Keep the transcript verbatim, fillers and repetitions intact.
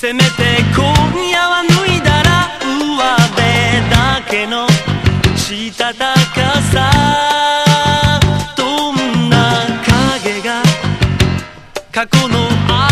せめて今夜は脱いだら上辺だけのしたたかさ。どんな影が過去の